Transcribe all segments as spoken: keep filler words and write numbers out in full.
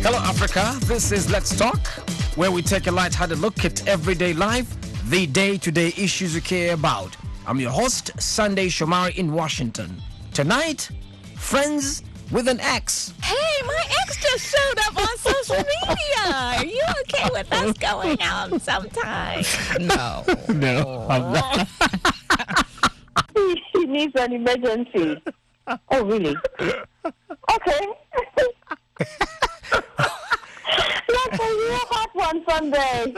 Hello, Africa. This is Let's Talk, where we take a light-hearted look at everyday life, the day-to-day issues you care about. I'm your host, Sunday Shomari in Washington. Tonight, friends with an ex. Hey, my ex just showed up on social media. Are you okay with us going out sometime? No. No, I'm not. He needs an emergency. Oh, really? Okay. That's a real hot one Sunday.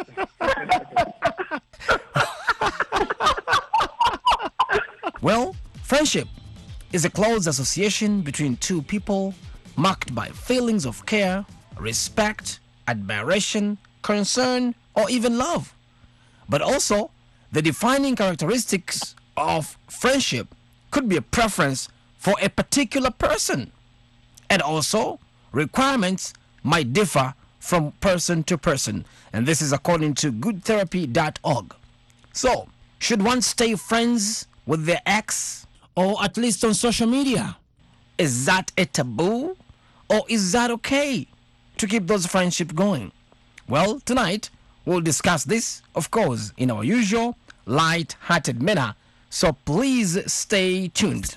Well, friendship is a close association between two people marked by feelings of care, respect, admiration, concern, or even love. But also, the defining characteristics of friendship could be a preference for a particular person. And also, requirements might differ from person to person. And this is according to good therapy dot org. So, should one stay friends with their ex, or at least on social media? Is that a taboo, or is that okay to keep those friendships going? Well, tonight we'll discuss this, of course, in our usual light-hearted manner. So please stay tuned.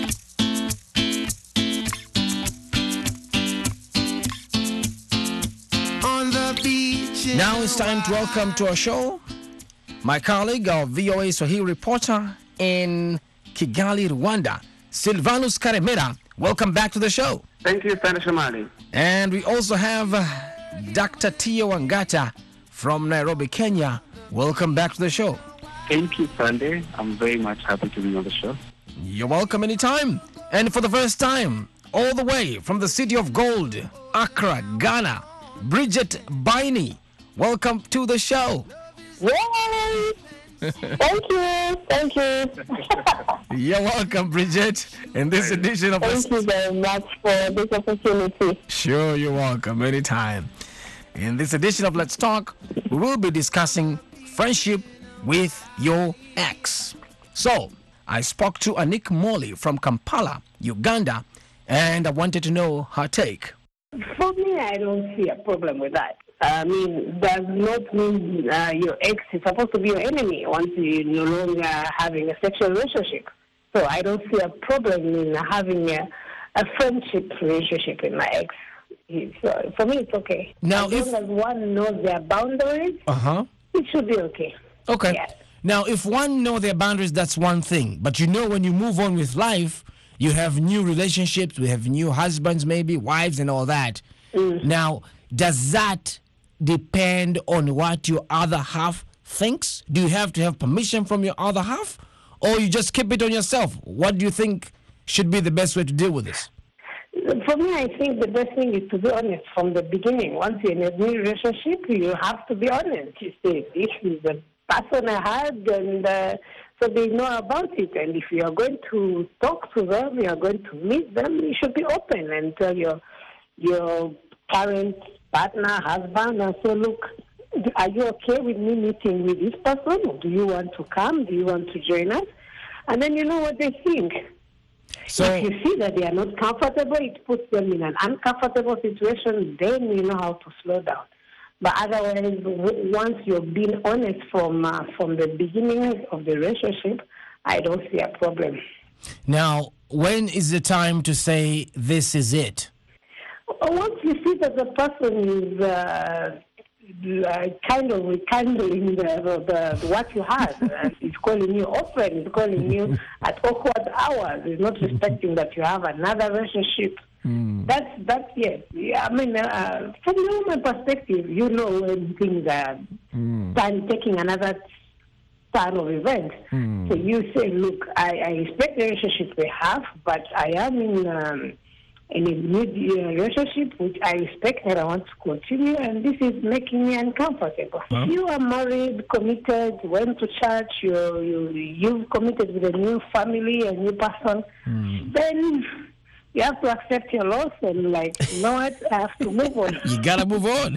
On the beach. Now it's time to welcome to our show my colleague, our V O A Swahili reporter in Kigali, Rwanda, Silvanus Karemera. Welcome back to the show. Thank you, Sana Shamali. And we also have uh, Doctor Tio Wangata from Nairobi, Kenya. Welcome back to the show. Thank you, Sunday. I'm very much happy to be on the show. You're welcome anytime. And for the first time, all the way from the city of gold, Accra, Ghana, Bridget Baini. Welcome to the show. Yay! Thank you. Thank you. You're welcome, Bridget, in this edition of... Thank you very much for this opportunity. Sure, you're welcome anytime. In this edition of Let's Talk, we will be discussing friendship with your ex. So, I spoke to Anik Molly from Kampala, Uganda, and I wanted to know her take. For me, I don't see a problem with that. I mean, does not mean uh, your ex is supposed to be your enemy once you're no longer having a sexual relationship. So I don't see a problem in having a, a friendship relationship with my ex. It's, uh, for me, it's okay. Now, as if long as one knows their boundaries, uh-huh. it should be okay. Okay. Yes. Now, if one know their boundaries, that's one thing. But you know, when you move on with life, you have new relationships, we have new husbands, maybe wives, and all that. Mm. Now, does that depend on what your other half thinks? Do you have to have permission from your other half, or you just keep it on yourself? What do you think should be the best way to deal with this? For me, I think the best thing is to be honest from the beginning. Once you're in a new relationship, you have to be honest. You say, this is the person I had, and uh, so they know about it. And if you are going to talk to them, you are going to meet them, you should be open and tell your your current partner, husband, and say, look, are you okay with me meeting with this person? Do you want to come? Do you want to join us? And then you know what they think. So, if you see that they are not comfortable, it puts them in an uncomfortable situation, then you know how to slow down. But otherwise, once you've been honest from uh, from the beginning of the relationship, I don't see a problem. now, when is the time to say this is it? Once you see that the person is uh, uh, kind of rekindling the, the, the, what you had, uh, he's calling you open, he's calling you at awkward hours, he's not respecting that you have another relationship. Mm. That's, that's yes. Yeah, I mean, uh, from the human perspective, you know when things are Mm. done, taking another turn of events. Mm. So you say, look, I, I respect the relationship we have, but I am in... Um, in a new relationship which I respect and I want to continue, and this is making me uncomfortable. Huh? If you are married, committed, went to church, you, you, you've committed with a new family, a new person, Mm. then you have to accept your loss and, like, you know what, I have to move on. You gotta move on.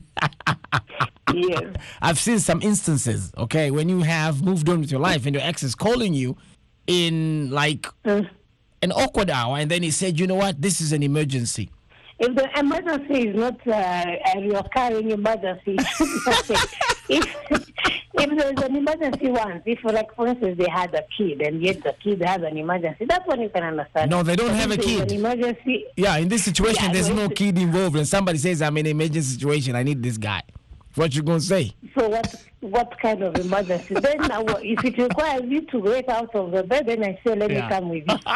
Yes. I've seen some instances, okay, when you have moved on with your life and your ex is calling you in like Mm. an awkward hour, and then he said, you know what, this is an emergency. if the emergency is not uh, a recurring emergency, if if there's an emergency once, if like for instance they had a kid and yet the kid has an emergency, that's when you can understand. No, they don't But have if a there's kid. An emergency. Yeah, in this situation, Yeah, there's no, no it's- kid involved, and somebody says, I'm in an emergency situation, I need this guy. What you gonna say? So what what kind of emergency? Then uh, what- if it requires you to get out of the bed, then I say let Yeah. me come with you.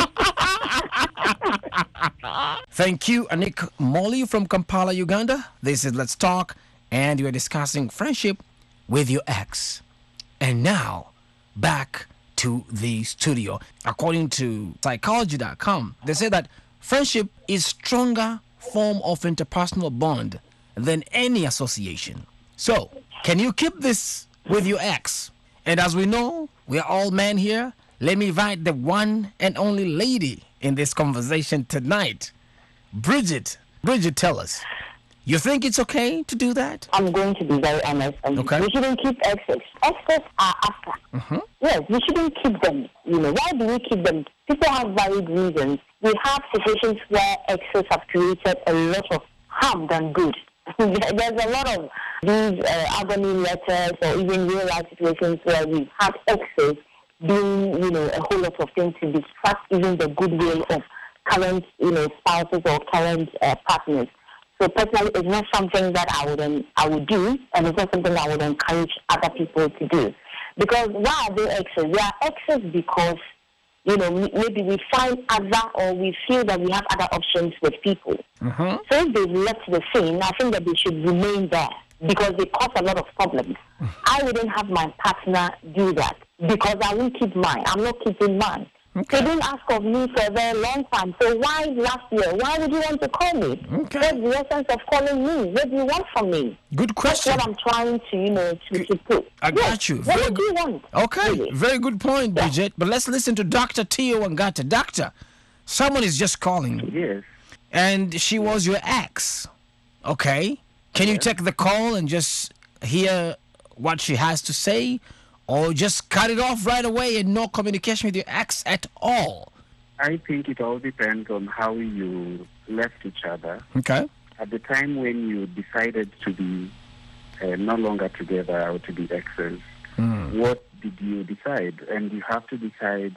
Thank you, Anik Molly from Kampala, Uganda. This is Let's Talk, and we are discussing friendship with your ex. And now, back to the studio. According to psychology dot com, they say that friendship is stronger form of interpersonal bond than any association. So, can you keep this with your ex? And as we know, we are all men here. Let me invite the one and only lady in this conversation tonight. Bridget. Bridget, tell us. You think it's okay to do that? I'm going to be very honest. Um, Okay. We shouldn't keep exes. Exes are after. Yes, we shouldn't keep them. You know, why do we keep them? People have valid reasons. We have situations where exes have created a lot of harm than good. There's a lot of these uh, agony letters or even real life situations where we've had exes doing, you know, a whole lot of things to distract even the goodwill of current, you know, spouses or current uh, partners. So personally, it's not something that I would um, I would do, and it's not something I would encourage other people to do. Because why are they exes? They are exes because, you know, m- maybe we find other or we feel that we have other options with people. So if they've left the scene, I think that they should remain there because they cause a lot of problems. I wouldn't have my partner do that because I won't keep mine. I'm not keeping mine. They didn't ask of me for a very long time. So why last year? Why would you want to call me? Okay. What's the essence of calling me? What do you want from me? Good That's question. what I'm trying to, you know, to, to put. I Yes. got you. What Very do you want? Okay, Really? very good point, Bridget. But let's listen to Doctor Tio Wangata. Doctor, someone is just calling, Yes. and she was your ex. Okay. Can you take the call and just hear what she has to say? Or just cut it off right away and no communication with your ex at all? I think it all depends on how you left each other. Okay. At the time when you decided to be uh, no longer together or to be exes, what did you decide? And you have to decide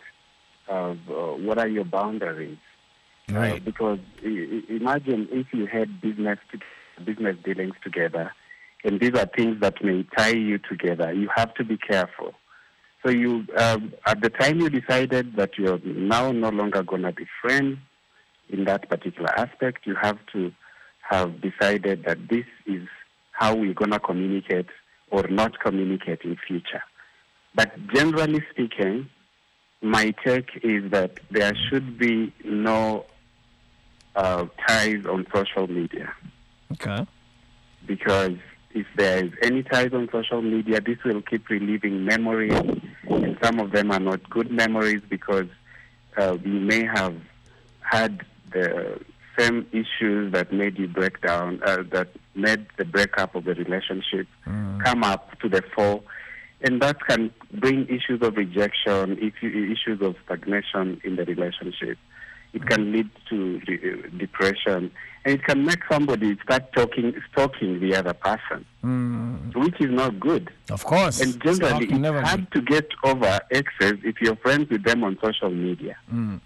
of uh, what are your boundaries. Uh, because I- I- imagine if you had business to, business dealings together, and these are things that may tie you together. You have to be careful. So you, um, at the time you decided that you're now no longer going to be friends in that particular aspect, you have to have decided that this is how we're going to communicate or not communicate in future. But generally speaking, my take is that there should be no uh, ties on social media, Okay. because if there is any ties on social media, this will keep reliving memories, and some of them are not good memories because uh, you may have had the same issues that made you break down, uh, that made the breakup of the relationship come up to the fore, and that can bring issues of rejection, issue- issues of stagnation in the relationship. It can lead to de- depression, and it can make somebody start talking, stalking the other person, which is not good. Of course. And generally, Stalking never it's hard to get over exes if you're friends with them on social media.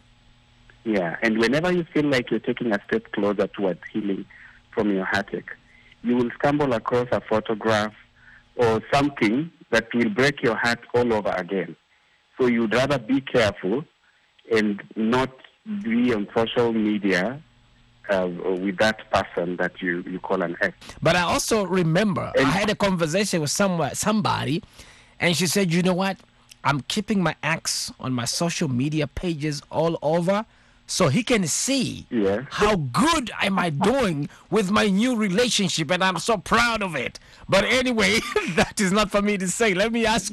Yeah, and whenever you feel like you're taking a step closer towards healing from your heartache, you will stumble across a photograph or something that will break your heart all over again. So you'd rather be careful and not be on social media uh, with that person that you, you call an ex. But I also remember I had a conversation with someone, somebody, and she said, you know what? I'm keeping my ex on my social media pages all over so he can see Yeah. how good am I doing with my new relationship, and I'm so proud of it. But anyway, that is not for me to say. Let me ask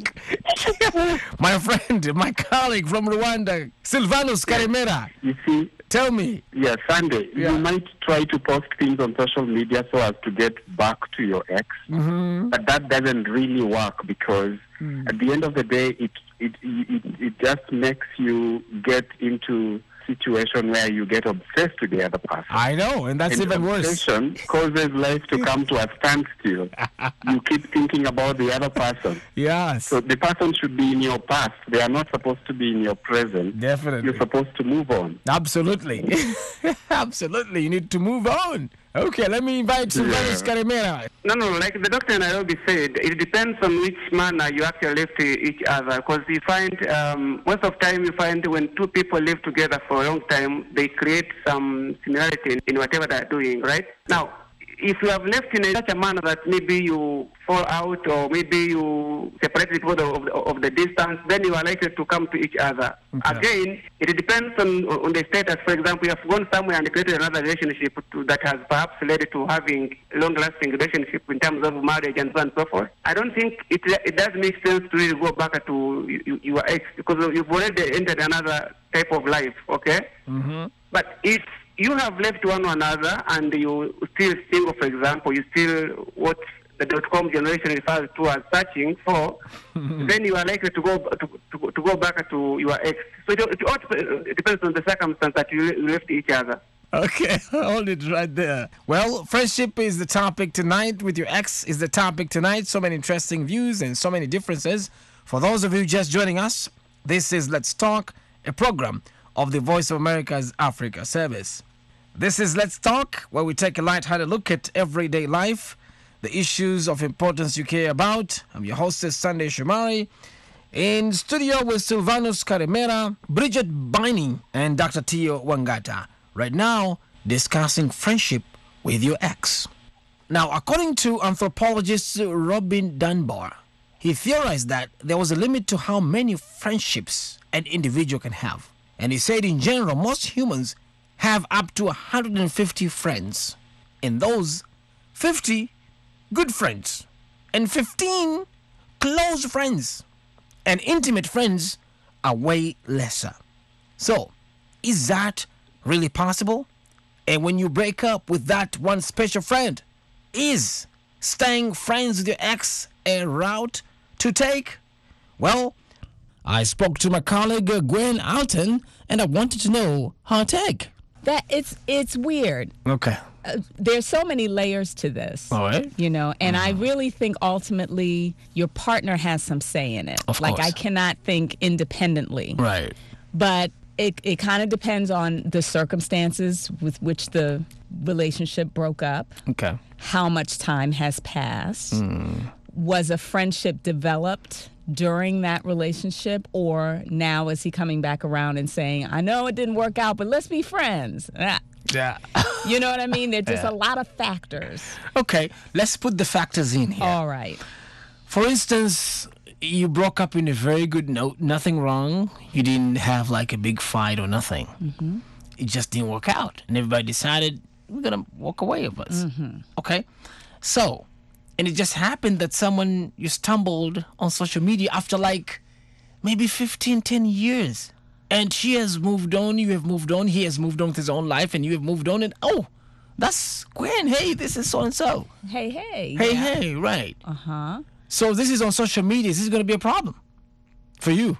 my friend, my colleague from Rwanda, Silvanus Karemera. You see, Tell me. yeah, Sunday, Yeah. you might try to post things on social media so as to get back to your ex, but that doesn't really work because at the end of the day, it it, it it just makes you get into situation where you get obsessed with the other person. I know, and that's And even worse. obsession causes life to come to a standstill. You keep thinking about the other person. Yes, So the person should be in your past. They are not supposed to be in your present. definitely. You're supposed to move on. Absolutely. Absolutely. You need to move on. Okay, let me invite Silvanus Yeah. Karimera. No, no, like the doctor in Nairobi said, it depends on which manner you actually live to each other. Because you find, um, most of the time, you find when two people live together for a long time, they create some similarity in, in whatever they're doing, right? Now, if you have left in such a manner that maybe you fall out or maybe you separate because of the, of the distance, then you are likely to come to each other. Okay. Again, it depends on on the status. For example, you have gone somewhere and created another relationship to, that has perhaps led to having long-lasting relationship in terms of marriage and so on and so forth. I don't think it it does make sense to really go back to you, your ex because you've already entered another type of life, okay? Mm-hmm. But if you have left one another and you still single, for example, you still what the dot-com generation refers to as searching for, then you are likely to go to, to, to go back to your ex. So it, it, all it depends on the circumstance that you left each other. Okay, hold it right there. Well, friendship is the topic tonight. With your ex is the topic tonight. So many interesting views and so many differences. For those of you just joining us, this is Let's Talk, a program of the Voice of America's Africa service. This is Let's Talk, where we take a light-hearted look at everyday life, the issues of importance you care about. I'm your hostess, Sunday Shumari. In studio with Silvanus Karimera, Bridget Biney, and Doctor Tio Wangata. Right now, discussing friendship with your ex. Now, according to anthropologist Robin Dunbar, he theorized that there was a limit to how many friendships an individual can have. And he said in general, most humans have up to one hundred fifty friends. In those, fifty good friends and fifteen close friends. And intimate friends are way lesser. So, is that really possible? And when you break up with that one special friend, is staying friends with your ex a route to take? Well, I spoke to my colleague uh, Gwen Alton, and I wanted to know her take. That it's it's weird. Okay. Uh, there's so many layers to this. All right. You know, and I really think ultimately your partner has some say in it. Of like course. I cannot think independently. Right. But it it kind of depends on the circumstances with which the relationship broke up. Okay. How much time has passed? Was a friendship developed during that relationship, or now is he coming back around and saying, I know it didn't work out, but let's be friends? Ah, Yeah. You know what I mean? There's just Yeah. a lot of factors. Okay, let's put the factors in here. All right. For instance, you broke up in a very good note, nothing wrong. You didn't have like a big fight or nothing. Mm-hmm. It just didn't work out. And everybody decided, we're going to walk away of us. Mm-hmm. Okay? So, and it just happened that someone, you stumbled on social media after like maybe fifteen, ten years. And she has moved on, you have moved on, he has moved on with his own life, and you have moved on, and oh, that's Gwen. Hey, this is so-and-so. Hey, hey. Hey, yeah. hey, right. Uh-huh. So this is on social media. Is this going to be a problem for you?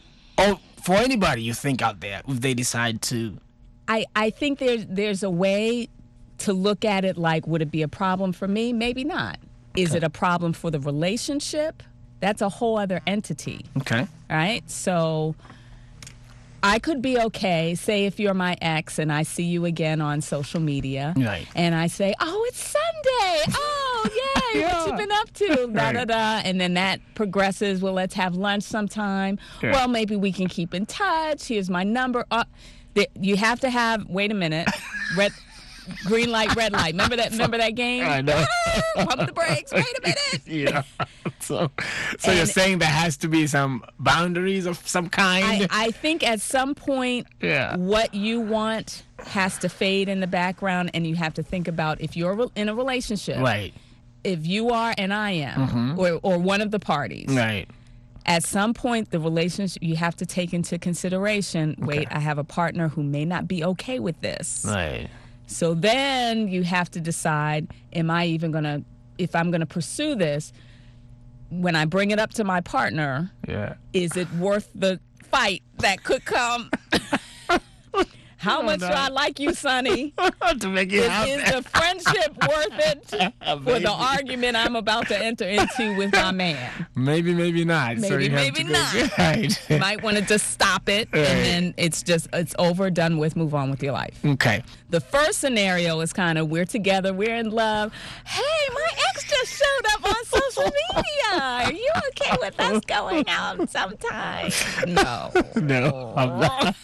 Or for anybody you think out there if they decide to? I, I think there's there's a way to look at it like, would it be a problem for me? Maybe not. Is Okay. it a problem for the relationship? That's a whole other entity. Okay. Right? So I could be okay, say if you're my ex and I see you again on social media. Right. And I say, oh, it's Sunday. Oh, yay. Yeah. What you been up to? Da, da, Right. da. And then that progresses. Well, let's have lunch sometime. Yeah. Well, maybe we can keep in touch. Here's my number. Uh, th- you have to have, wait a minute, red, green light, red light. Remember that Remember that game? I know. Ah, pump the brakes. Wait a minute. Yeah. So, so you're And- saying there has to be some boundaries of some I, kind? I think at some point, Yeah. what you want has to fade in the background, and you have to think about if you're re- in a relationship, Right. if you are and I am, or, or one of the parties, Right. at some point, the relationship, you have to take into consideration, wait, I have a partner who may not be okay with this. Right. So then you have to decide, am I even going to, if I'm going to pursue this, when I bring it up to my partner, Yeah. is it worth the fight that could come? How much do I like you, Sonny? To make you Is, happy. is the friendship worth it for the argument I'm about to enter into with my man? Maybe, maybe not. so Maybe, you have maybe to go- not. Right. You might want to just stop it, Right. and then it's just, it's over, done with, move on with your life. Okay. The first scenario is kind of, we're together, we're in love. Hey, my ex just showed up on social media. Are you okay with us going out sometime? No. No, I'm not.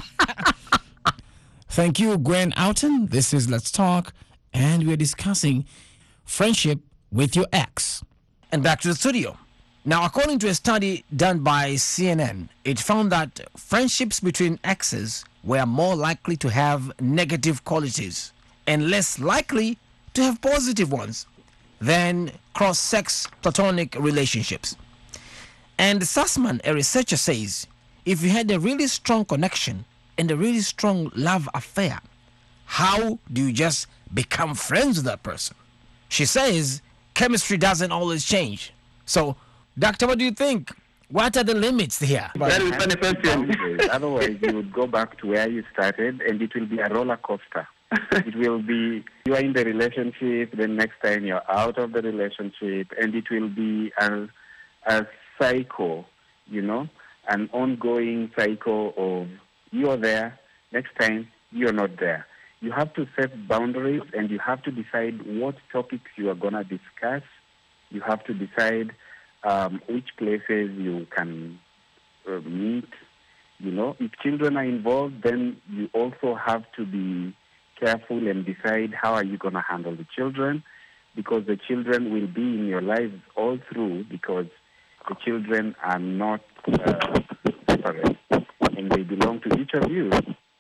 Thank you, Gwen Outen. This is Let's Talk, and we're discussing friendship with your ex. And back to the studio. Now, according to a study done by C N N, it found that friendships between exes were more likely to have negative qualities and less likely to have positive ones than cross-sex platonic relationships. And Sussman, a researcher, says if you had a really strong connection and a really strong love affair, how do you just become friends with that person? She says chemistry doesn't always change. So, Doctor, what do you think? What are the limits here? That is a funny question. Boundaries. Otherwise, you would go back to where you started, and it will be a roller coaster. It will be, you are in the relationship, then next time you're out of the relationship, and it will be a, a cycle, you know, an ongoing cycle of you're there, next time you're not there. You have to set boundaries, and you have to decide what topics you are going to discuss. You have to decide um, which places you can uh, meet. You know, if children are involved, then you also have to be careful and decide how are you going to handle the children, because the children will be in your lives all through, because the children are not uh, separate and they belong to each of you.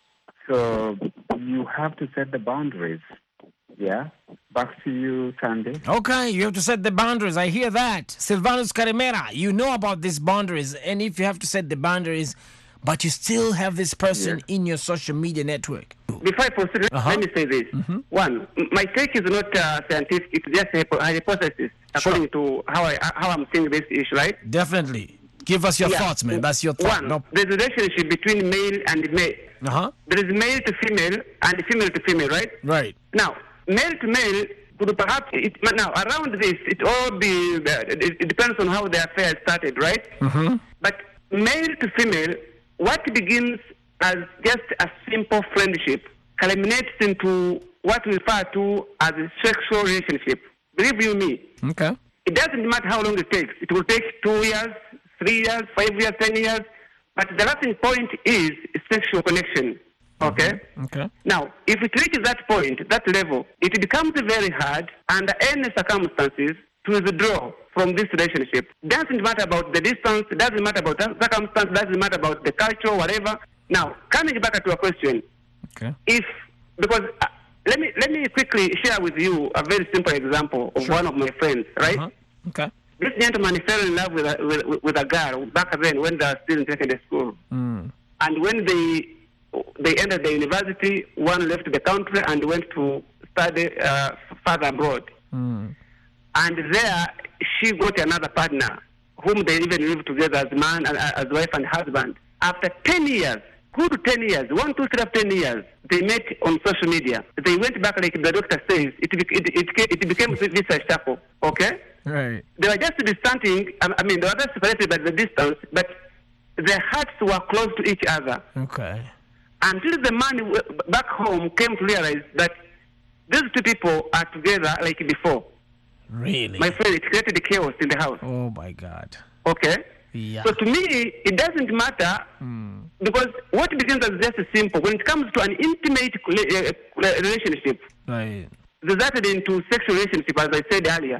So you have to set the boundaries. Yeah? Back to you, Sandy. Okay, you have to set the boundaries. I hear that. Silvanus Carimera, you know about these boundaries. And if you have to set the boundaries, but you still have this person Yeah. in your social media network. Before I proceed, Uh-huh. let me say this. One, m- my take is not uh, scientific; it's just a, hypo- a hypothesis according to how I how I'm seeing this issue. Right? Definitely. Give us your Yeah. thoughts, man. That's your thought. One, No. there's a relationship between male and male. Uh-huh. There is male to female and female to female. Right? Right. Now, male to male could perhaps it, now around this it all be it, it depends on how the affair started. Right? Mm-hmm. But male to female, what begins as just a simple friendship culminates into what we refer to as a sexual relationship. Believe you me, Okay. it doesn't matter how long it takes. It will take two years, three years, five years, ten years. But the lasting point is sexual connection. Okay? Okay. Now, if it reaches that point, that level, it becomes very hard under any circumstances to withdraw from this relationship. Doesn't matter about the distance, doesn't matter about the circumstance, doesn't matter about the culture, whatever. Now, coming back to your question, Okay. if, because, uh, let me let me quickly share with you a very simple example of one of my friends, right? Uh-huh. Okay. This gentleman fell in love with a, with, with a girl back then when they were still in secondary school. Mm. And when they they entered the university, one left the country and went to study uh, further abroad. Mm. And there, she got another partner, whom they even lived together as man and as wife and husband. After ten years, good ten years, one, two, three, ten years, they met on social media. They went back, like the doctor says, it it it, it became this a shuffle. Okay. Right. They were just distancing. I mean, they were just separated by the distance, but their hearts were close to each other. Okay. Until the man w- back home came to realize that these two people are together like before. Really? My friend, it created chaos in the house. Oh, my God. Okay? Yeah. So to me, it doesn't matter because what begins as just simple, when it comes to an intimate cl- uh, relationship, Right. resulted into sexual relationship, as I said earlier,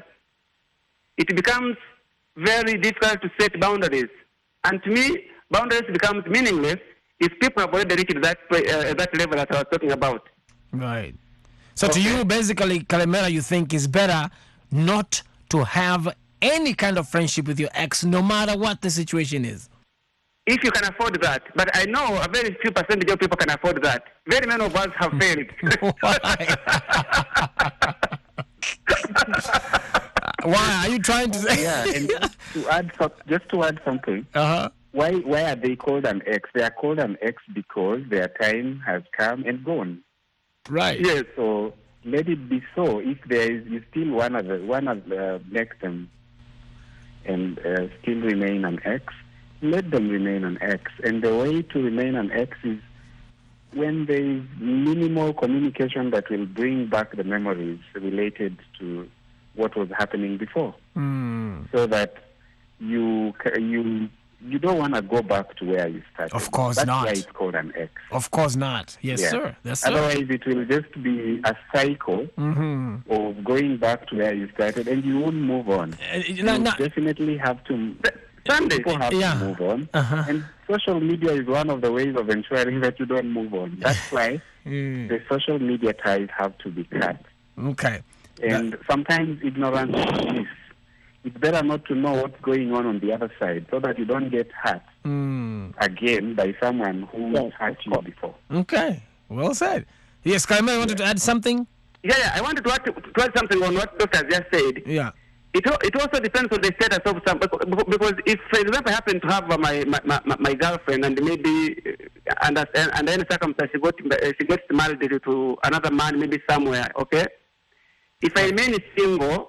it becomes very difficult to set boundaries. And to me, boundaries becomes meaningless if people have already reached that uh, that level that I was talking about. Right. So to Okay. you, basically, Calimera, you think it's better not to have any kind of friendship with your ex, no matter what the situation is. If you can afford that, but I know a very few percentage of people can afford that. Very many of us have failed. Why are you trying to say? Yeah, and just to add, so- just to add something, Uh huh. why why are they called an ex? They are called an ex because their time has come and gone. Right. Yes. So let it be so. If there is, you still wanna wanna uh, make them and uh, still remain an ex, let them remain an ex. And the way to remain an ex is when there is minimal communication that will bring back the memories related to what was happening before, Mm. so that you ca- you you don't want to go back to where you started. Of course That's not. why it's called an ex. Of course not. Yes, Yeah. sir. Yes, sir. Otherwise, it will just be a cycle Mm-hmm. of going back to where you started, and you won't move on. Uh, You no, no. definitely have to. Sunday. People have Yeah. to move on, Uh-huh. and social media is one of the ways of ensuring that you don't move on. That's why Mm. the social media ties have to be cut. Okay. And sometimes ignorance is bliss. It's better not to know what's going on on the other side, so that you don't get hurt Mm. again by someone who Yes, hurt you before. Okay. Well said. Yes, Karima, you wanted to add something? Yeah, yeah. I wanted to add, to add something on what Doctor has just said. Yeah. It, al- it also depends on the status of some, becau- because if, for example, I happen to have uh, my, my, my, my girlfriend and maybe uh, under, under any circumstance she, got, uh, she gets married to another man, maybe somewhere, okay? If I remain single,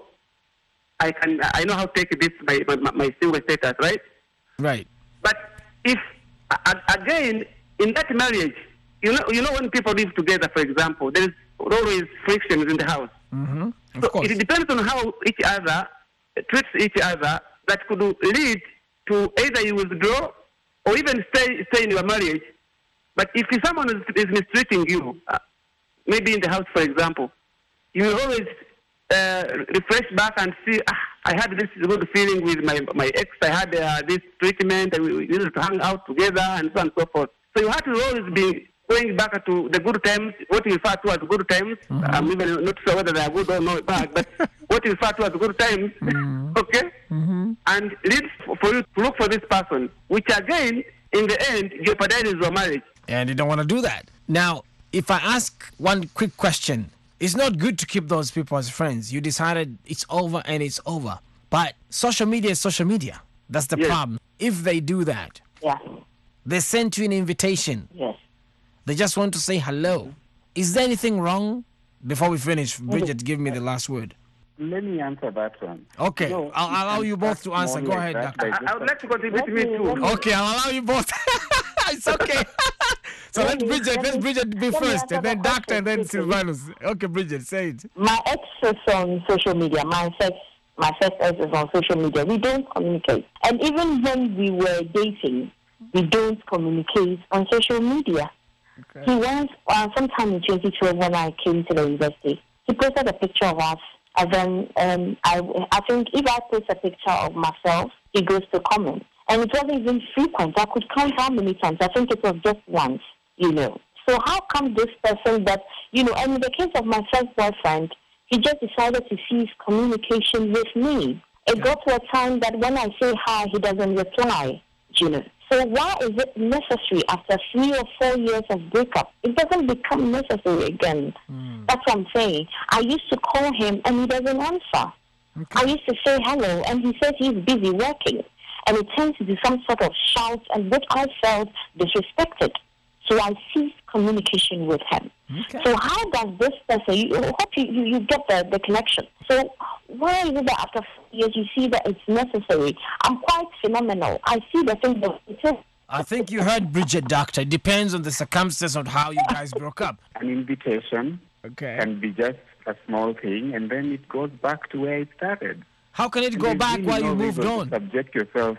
I can I know how to take this my, my, my single status, right? Right. But if a- a- again in that marriage, you know, you know when people live together, for example, there is always frictions in the house. Mm-hmm. Of So course. it depends on how each other treats each other that could lead to either you withdraw or even stay stay in your marriage. But if someone is, is mistreating you, uh, maybe in the house, for example, you will always uh, refresh back and see, ah, I had this good feeling with my my ex. I had uh, this treatment, and we we needed to hang out together, and so on and so forth. So you have to always be going back to the good times, what you refer to as good times. Mm-hmm. I'm even not sure whether they are good or not bad, but what you refer to as good times, Mm-hmm. okay? Mm-hmm. And lead f- for you to look for this person, which again, in the end, jeopardizes your marriage. And you don't want to do that. Now, if I ask one quick question, it's not good to keep those people as friends. You decided it's over and it's over. But social media is social media. That's the Yes. problem. If they do that, Yeah. they sent you an invitation. Yes. They just want to say hello. Is there anything wrong? Before we finish, Bridget, give me the last word. Let me answer that one. Okay, No, I'll you allow can you both to start answer. small Go like ahead, that doctor. by I, I would like to contribute Let me me- too. let me- Okay, I'll allow you both. It's okay. So let Let me- Bridget, let let me- Bridget be let me first, answer and then the doctor, and then question quickly. Silvanus. Okay, Bridget, say it. My ex is on social media. My first, my first ex is on social media. We don't communicate. And even when we were dating, we don't communicate on social media. Okay. He once, uh, sometime in twenty twelve when I came to the university, he posted a picture of us. And then um, I, I think if I post a picture of myself, he goes to comment. And it wasn't even frequent. I could count how many times. I think it was just once, you know. So how come this person that, you know, and in the case of my first boyfriend, he just decided to cease communication with me. It got to a time that when I say hi, he doesn't reply, you know. So why is it necessary after three or four years of breakup? It doesn't become necessary again. Mm. That's what I'm saying. I used to call him and he doesn't answer. Okay. I used to say hello and he says he's busy working. And it turns into some sort of shout and which I felt disrespected. So I ceased communication with him. Okay. So how does this person, you, I hope you, you, you get the, the connection. So why is it that after four years you see that it's necessary? I'm quite phenomenal. I see the thing that it is. I think you heard Bridget, doctor. It depends on the circumstance of how you guys broke up. An invitation Okay. can be just a small thing, and then it goes back to where it started. How can it go There's back really while no you moved reason on? to subject yourself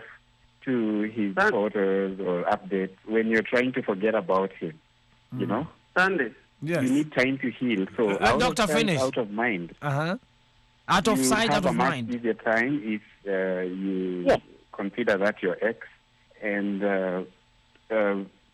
to his That- photos or updates when you're trying to forget about him. You Mm. know, Sunday. Yes. you need time to heal. So Uh, out doctor, of sight, finish. out of mind. Uh-huh. Out of you sight, have out of a much mind. easier time if uh, you Yes. consider that your ex, and uh, uh,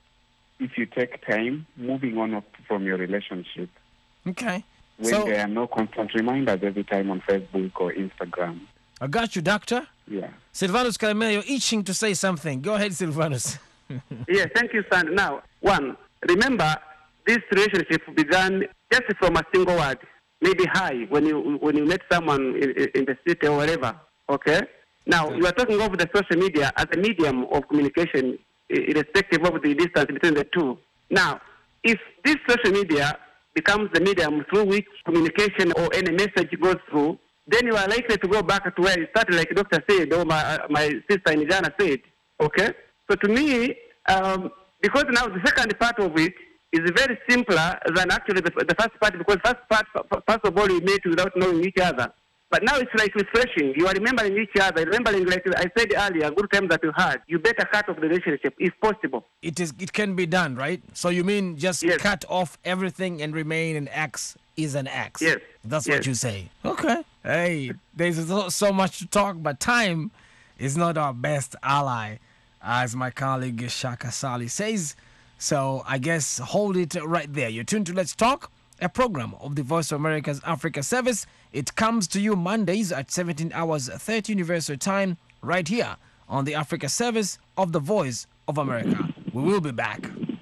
if you take time moving on up from your relationship Okay. when So there are no constant reminders every time on Facebook or Instagram. I got you, doctor. Yeah. Silvanus Caramel, you're itching to say something. Go ahead, Silvanus. Yes, thank you, son. Now, one, remember, this relationship began just from a single word, maybe hi, when you when you met someone in, in the city or whatever, okay? Now, you are talking of the social media as a medium of communication, irrespective of the distance between the two. Now, if this social media becomes the medium through which communication or any message goes through, then you are likely to go back to where you started, like Doctor said, or my, my sister in Ghana said. Okay? So to me, um, because now the second part of it is very simpler than actually the, the first part, because first part, first of all, you meet without knowing each other. But now it's like refreshing. You are remembering each other, remembering, like I said earlier, good times that you had. You better cut off the relationship if possible. It is. It can be done, right? So you mean just yes. cut off everything and remain an ex is an ex? Yes. That's yes. what you say. Okay. Hey, there's so, so much to talk, but time is not our best ally, as my colleague Shaka Sali says. So I guess hold it right there. You're tuned to Let's Talk, a program of the Voice of America's Africa Service. It comes to you Mondays at seventeen hours thirty Universal Time, right here on the Africa Service of the Voice of America. We will be back.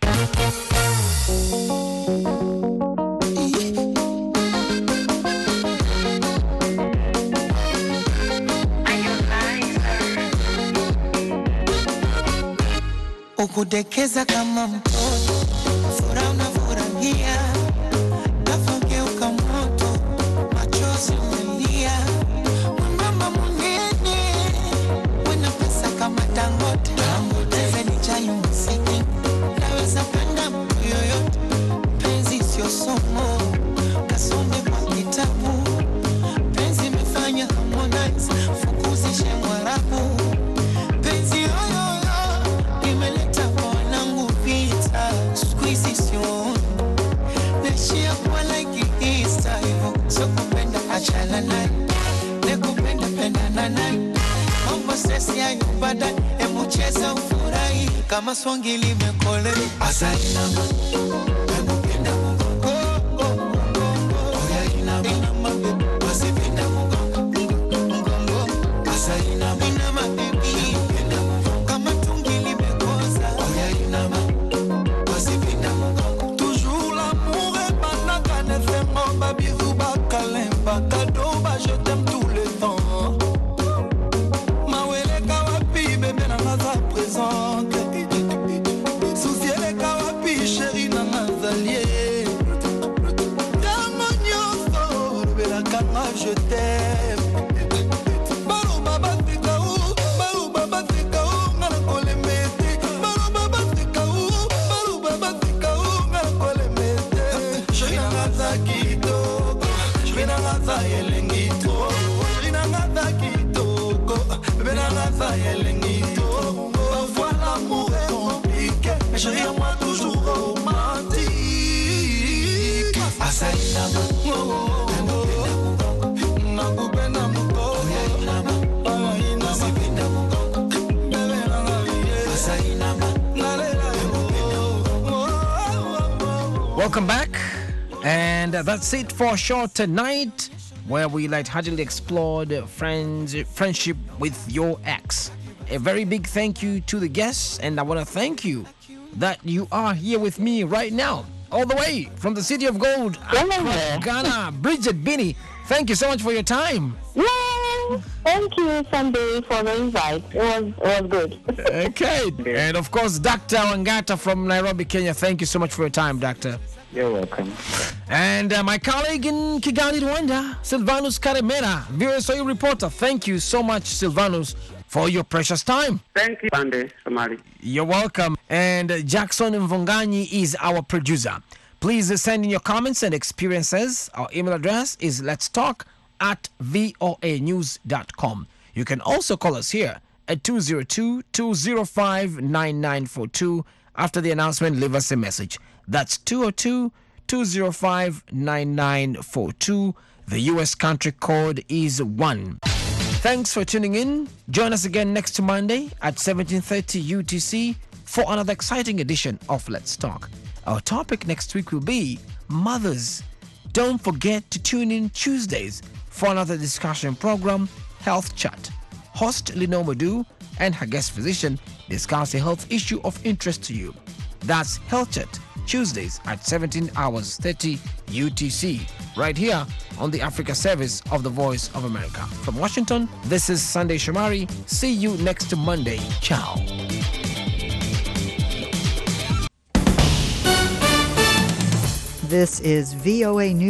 Ukudekeza kama mtoto, furaha unafurahia, nafageuka moto, machozi umelia. Mama mwingine, wana pesa kama Dangote, Dangote ni chayo msiki, naweza penda mtu yoyote, penzi sio somo, kasome kwa kitabu, penzi imefanya Harmonize, fukuzishe Mwarabu, penzi yoyo imeleta wanangu vita, squeeze sio nashia kwa like Easter hivyo, so kupenda achana naye, nekupenda penda na naye, mambo stress ya nyumbada, emu cheza ufurahi, kama swangi limekole, asali nama, nekupenda mungo, oh, oh, mungo, oya inama, inama, wasipenda mungo, mungo, asali nama, inama, baby, kama tungi limekoza, oya inama, wasipenda mungo. Toujours l'amour est banaka, ne fait mon babizou bakalemba, cadeau ba je t'aime tout le temps. Mawele kawapi, bébé nanga za présente. Soucier le kawapi, chéri nanga zalier. Tango nyoso, bébé kanga je t'aime. Baru baba tika u, baru baba tika u, ngana kole mete. Baru baba tika u, baru baba tika u, ngana kole mete. Chéri nanga za kitoko, chéri nanga za yelengito, chéri nanga za kitoko, bébé nanga za yelengito. Parfois l'amour est compliqué, mais chéri à moi toujours romantique. Asali nama, oh oh oh, nakupenda muko, oya inama, oya inama, bebe nanga asali nama, nalela yo. Welcome back. And uh, that's it for a show tonight, where we lightheartedly explored friends, friendship with your ex. A very big thank you to the guests, and I want to thank you that you are here with me right now, all the way from the city of gold, Accra, Ghana. Bridget Binney, thank you so much for your time. Yay! Thank you, Sunday, for the invite. It was, it was good. Okay. And of course, Doctor Wangata from Nairobi, Kenya, thank you so much for your time, Doctor. You're welcome. And uh, my colleague in Kigali, Rwanda, Silvanus Karemera, V O A Swahili reporter. Thank you so much, Silvanus, for your precious time. Thank you, Sunday, Somali. You're welcome. And uh, Jackson Mvunganyi is our producer. Please uh, send in your comments and experiences. Our email address is let's talk at voa news dot com. You can also call us here at two zero two, two zero five, nine nine four two. After the announcement, leave us a message. That's two zero two, two zero five, nine nine four two. The U S country code is one. Thanks for tuning in. Join us again next Monday at seventeen thirty U T C for another exciting edition of Let's Talk. Our topic next week will be mothers. Don't forget to tune in Tuesdays for another discussion program, Health Chat. Host Lino Madu and her guest physician discuss a health issue of interest to you. That's Health Chat, Tuesdays at seventeen hours thirty U T C, right here on the Africa service of the Voice of America. From Washington, this is Sunday Shomari. See you next Monday. Ciao. This is V O A News.